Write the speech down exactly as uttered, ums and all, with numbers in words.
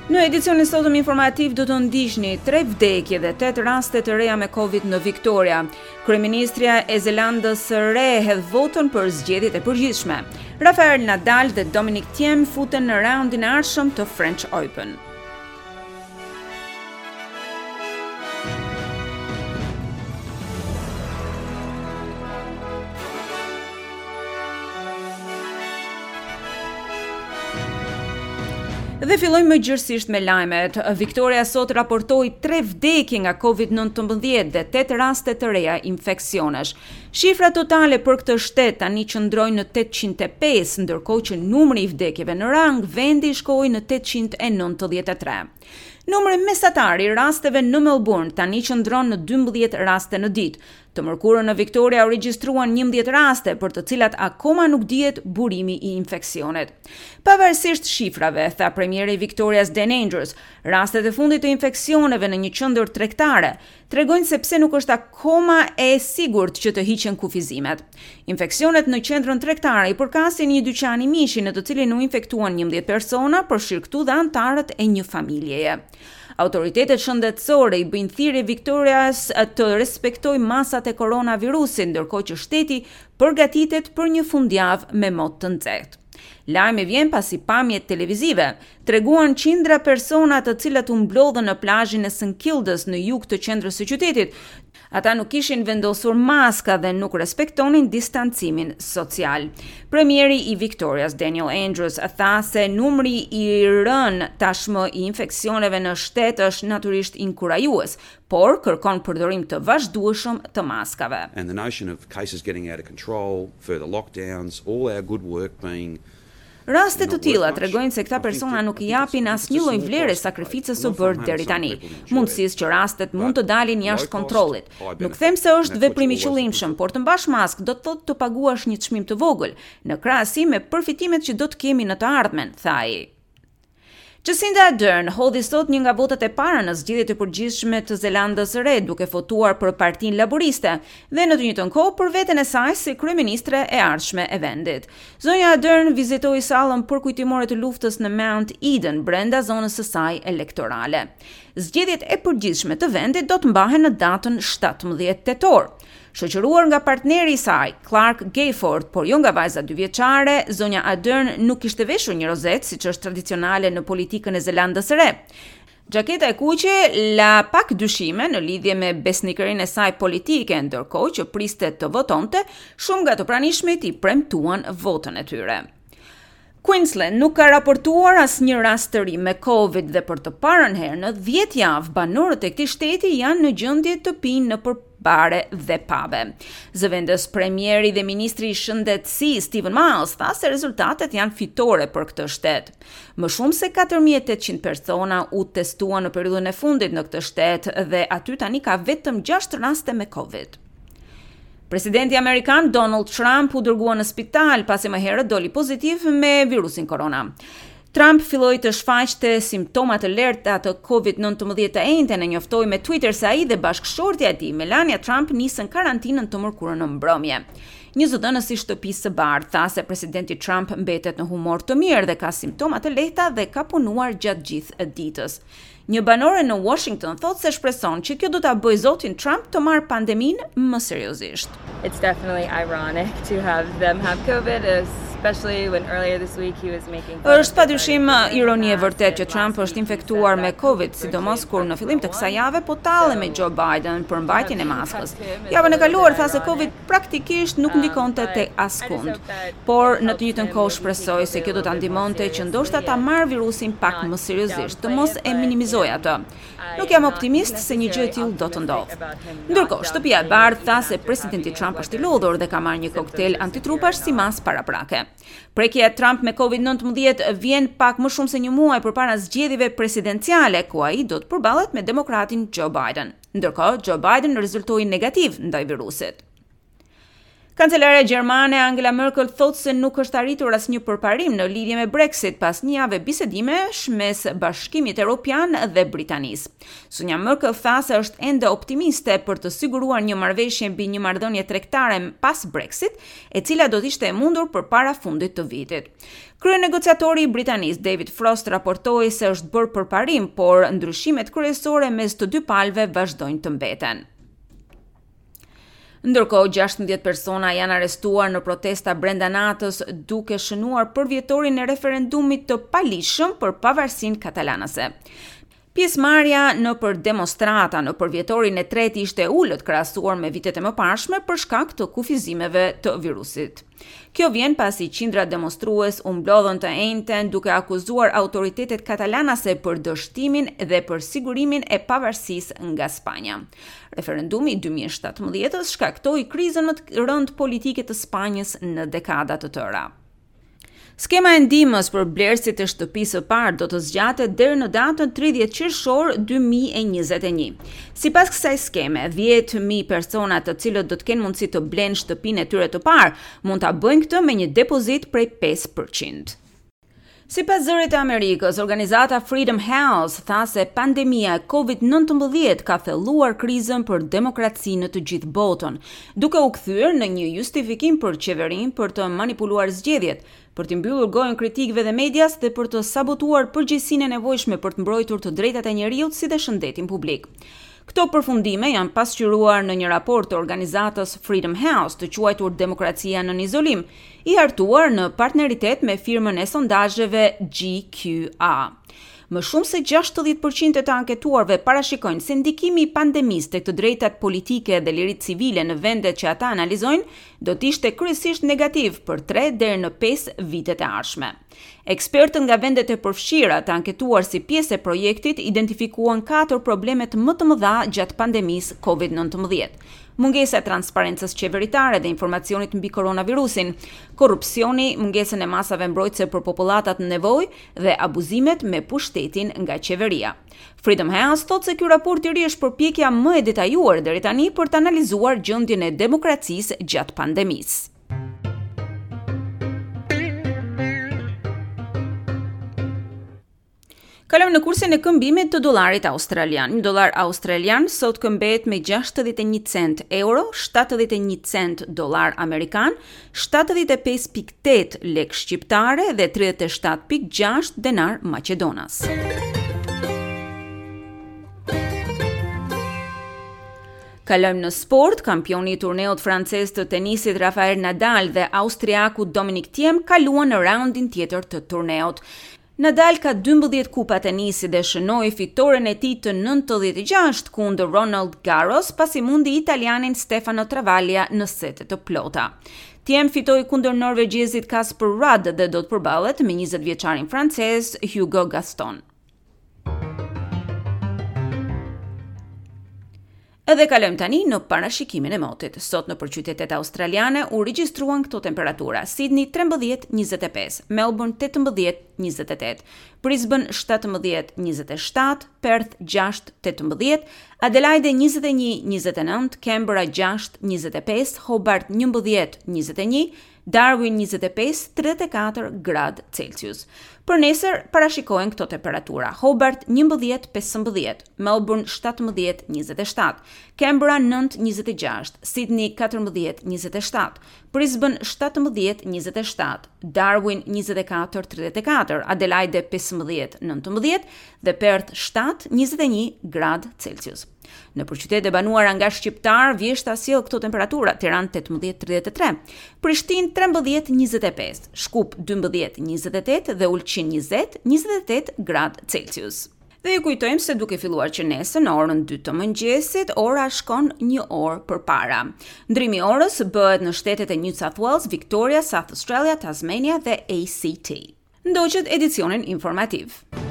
Në edicionin sotëm informativ do të ndiqni tre vdekje dhe tetë raste të reja me Covid në Victoria. Kryeministria e Zelandës së Re hedh votën për zgjedhjet e përgjithshme. Rafael Nadal dhe Dominic Thiem futen në raundin e ardhshëm të French Open. Dhe fillojmë më gjërësisht me lajmet. Victoria sot raportoi tre vdekje nga Covid nëntëmbëdhjetë dhe tetë raste të reja infeksionesh. Shifra totale për këtë shtet tani qëndrojnë në tetëqind e pesë, ndërkohë që numri i vdekjeve në rang vendi shkoi në tetëqind e nëntëdhjetë e tre. Numri mesatar i rasteve në Melbourne tani qëndron në dymbëdhjetë raste në ditë. Të mërkurën në Victoria u regjistruan njëmbëdhjetë raste për të cilat akoma nuk dihet burimi i infeksionit. Pavarësisht shifrave, tha premieri i Victorias Dan Andrews, rastet e fundit të infeksioneve në një qendër tregtare tregojnë se pse nuk është akoma e sigurt që të hiqen kufizimet. Infeksionet në qendrën tregtare i përkasin një dyqani mishi në të cilin u infektuan njëmbëdhjetë persona, përfshirë këtu dhe anëtarët e një familjeje. Autoritetet shëndetësore i bëjnë thirrje Victorias të respektojë masat e koronavirusit, ndërkohë që shteti përgatitet për një fundjavë me mod të nxehtë. Lajmi vjen pasi pamjet televizive treguan qindra persona të cilat u mblodhën në plazhin e St Kildas në jug të qendrës së qytetit. Ata nuk kishin vendosur maska dhe nuk respektonin distancimin social. Premieri i Victorias, Daniel Andrews, tha se numri i rënë tashmë i infeksioneve në shtet është natyrisht inkurajues, por kërkon përdorim të vazhdueshëm të maskave. And the notion of cases getting out of control, further lockdowns, all our good work being Raste të tilla tregojnë se këta persona nuk i japin asnjë lloj vlere sakrificës së bërë deri tani, mundësisë që rastet mund të dalin jashtë kontrollit. Nuk them se është veprim i qëllimshëm, por të mbash maskë do të thotë të paguash një çmim të vogël, në krahasim me përfitimet që do të kemi në të ardhmen, tha ai. Jacinda Ardern hodhi sot një nga votat e para në zgjedhjet e përgjithshme të Zelandës së Re, duke votuar për Partinë Laboriste dhe në të njëjtën kohë për veten e saj si kryeministre e ardhshme e vendit. Zonja Ardern vizitoi sallën përkujtimore të luftës në Mount Eden brenda zonës së saj elektorale. Zgjedhjet e përgjithshme të vendit do të mbahen në datën shtatëmbëdhjetë tetor. Shoqëruar nga partneri i saj, Clark Gayford, por jo nga vajza dy vjeçare, zonja Ardern nuk kishte veshur një rozet, siç është tradicionale në politikën e Zelandës së Re. Gjaketa e kuqe la pak dyshime në lidhje me besnikërinë e saj politike, ndërkohë që priste të votonte, shumë nga të pranishmit i premtuan votën e tyre. Queensland nuk ka raportuar asnjë rast të ri me Covid dhe për të parën herë në dhjetë javë banorët e këtij shteti janë në gjendje të pinë nëpër bare dhe pube. Zëvendës premieri dhe ministri i shëndetësisë Stephen Miles tha se rezultatet janë fitore për këtë shtet. Më shumë se katër mijë e tetëqind persona u testuan në periudhën e fundit në këtë shtet dhe aty tani ka vetëm gjashtë raste me Covid. Presidenti amerikan Donald Trump u dërgua në spital pasi më herët doli pozitiv me virusin korona. Trump filloi të shfaqte simptoma të larta të Covid nëntëmbëdhjetë të enjte në njoftoi me Twitter se ai dhe bashkëshortja e tij Melania Trump nisën karantinën të mërkurën në mbrëmje. Një zëdhënës i shtëpisë së bardhë tha se presidenti Trump mbetet në humor të mirë dhe ka simptoma të lehta dhe ka punuar gjatë gjithë ditës. Një banore në Washington thotë se shpreson që kjo do ta bëjë zotin Trump të marrë pandeminë më seriozisht. It's definitely ironic to have them have COVID, especially when earlier this week he was making Është padyshim ironi e vërtet që Trump është infektuar me Covid, sidomos kur në fillim të kësaj jave po talli me Joe Biden për mbajtjen e maskës. Javën e kaluar tha se Covid praktikisht nuk ndikonte tek askund, por në të njëjtën kohë shpresoi se kjo do ta ndihmonte që ndoshta ta marrë virusin pak më seriozisht, të mos e minimizojë atë. Nuk jam optimist se një gjë e tillë do të ndodhë. Ndërkohë, shtëpia e bardhë tha se presidenti Trump është i lodhur dhe ka marrë një koktel antitrupash si mas paraprake. Prekja e Trump me Covid nëntëmbëdhjetë vjen pak më shumë se një muaj përpara zgjedhjeve presidenciale, ku ai do të përballet me demokratin Joe Biden. Ndërkohë, Joe Biden rezultoi negativ ndaj virusit. Kancelare gjermane Angela Merkel thotë se nuk është arritur asnjë përparim në lidhje me Brexit pas një jave bisedimesh mes Bashkimit Evropian dhe Britanisë. Sonja Merkel tha se është ende optimiste për të siguruar një marrëveshje mbi një marrëdhënie tregtare pas Brexit, e cila do të ishte e mundur përpara fundit të vitit. Kryenegociatori i Britanisë David Frost raportoi se është bërë përparim, por ndryshimet kryesore mes të dy palëve vazhdojnë të mbeten. Ndërkohë, gjashtëdhjetë persona janë arrestuar në protesta brenda natës duke shënuar përvjetorin e referendumit të palishëm për pavarësinë katalanase. Pjesëmarrja në për demonstrata në përvjetorin e tretë ishte ulët krahasuar me vitet e mëparshme për shkak të kufizimeve të virusit. Kjo vjen pasi qindra demonstrues u mblodhën të enjten duke akuzuar autoritetet katalanase për dështimin dhe për sigurimin e pavarësisë nga Spanja. Referendumi i dy mijë e shtatëmbëdhjetës shkaktoi krizën më të rëndë politike të Spanjës në dekada të tëra. Skema e ndihmës për blerësit e shtëpisë së parë do të zgjatet deri në datën tridhjetë qershor dy mijë e njëzet e një. Sipas kësaj skeme, dhjetë mijë persona të cilët do të kenë mundësi të blenë shtëpinë e tyre të parë mund ta bëjnë këtë me një depozit prej pesë përqind. Sipas zërit të Amerikës, organizata Freedom House tha se pandemia e kovid nëntëmbëdhjetë ka thelluar krizën për demokraci në të gjithë botën, duke u kthyer në një justifikim për qeverinë për të manipuluar zgjedhjet, për të mbyllur gojën kritikëve dhe medias dhe për të sabotuar përgjegjësinë e nevojshme për të mbrojtur të drejtat e njerëzit si dhe shëndetin publik. Këto përfundime janë pasqyruar në një raport të organizatës Freedom House të quajtur Demokracia nën izolim, i hartuar në partneritet me firmën e sondazheve G Q A. Më shumë se gjashtëdhjetë përqind e të anketuarve parashikojnë se ndikimi i pandemisë tek të drejtat politike dhe liritë civile në vendet që ata analizojnë do të ishte kryesisht negativ për tre deri në pesë vitet e ardhshme. Ekspertët nga vendet e përfshira të anketuar si pjesë e projektit identifikuan katër problemet më të mëdha gjatë pandemisë kovid nëntëmbëdhjetë. Mungesa e transparencës qeveritare dhe informacionit mbi koronavirusin, korrupsioni, mungesën e masave mbrojtëse për popullatat në nevojë dhe abuzimet me pushtetin nga qeveria. Freedom House thotë se ky raport i ri është përpjekja më e detajuar deri tani për të analizuar gjendjen e demokracisë gjatë pandemisë. Kalojmë në kursin e këmbimit të dollarit australian. Një dollar australian sot këmbet me gjashtëdhjetë e një cent euro, shtatëdhjetë e një cent dollar amerikan, shtatëdhjetë e pesë pikë tetë lekë shqiptare dhe tridhjetë e shtatë pikë gjashtë denar maqedonas. Kalojmë në sport. Kampioni i turneut francez të tenisit Rafael Nadal dhe austriaku Dominic Thiem kaluan në raundin tjetër të turneut. Nadal ka dymbëdhjetë kupa tenisi dhe shënoi fitoren e tij të nëntëdhjetë e gjashtë kundër Roland Garros, pasi mundi italianin Stefano Travaglia në sete të plota. Thiem fitoi kundër norvegjezit Casper Ruud dhe do të përballet me njëzet vjeçarin francez Hugo Gaston. Edhe kalojmë tani në parashikimin e motit. Sot në qytetet australiane u regjistruan këto temperatura: Sydney trembëdhjetë njëzet e pesë, Melbourne tetëmbëdhjetë njëzet e tetë, Brisbane shtatëmbëdhjetë njëzet e shtatë, Perth gjashtë tetëmbëdhjetë, Adelaide njëzet e një njëzet e nëntë, Canberra gjashtë njëzet e pesë, Hobart njëmbëdhjetë njëzet e një, Darwin njëzet e pesë tridhjetë e katër gradë Celsius. Për nesër parashikohen këto temperatura: Hobart njëmbëdhjetë pesëmbëdhjetë, Melbourne shtatëmbëdhjetë njëzet e shtatë, Canberra nëntë njëzet e gjashtë, Sydney katërmbëdhjetë njëzet e shtatë, Brisbane shtatëmbëdhjetë njëzet e shtatë, Darwin njëzet e katër tridhjetë e katër, Adelaide pesëmbëdhjetë nëntëmbëdhjetë dhe Perth shtatë njëzet e një gradë Celsius. Në përqytetet e banuara nga shqiptar, Vjeshta sjell këto temperatura: Tiranë tetëmbëdhjetë tridhjetë e tre, Prishtinë trembëdhjetë njëzet e pesë, Shkup dymbëdhjetë njëzet e tetë dhe Ulqin njëzet njëzet e tetë gradë Celsius. Dhe ju kujtojmë se duke filluar që nesër në orën dy të mëngjesit, ora shkon një orë përpara. Ndrimi i orës bëhet në shtetet e New South Wales, Victoria, South Australia, Tasmania dhe A C T. Ndoqët edicionin informativ.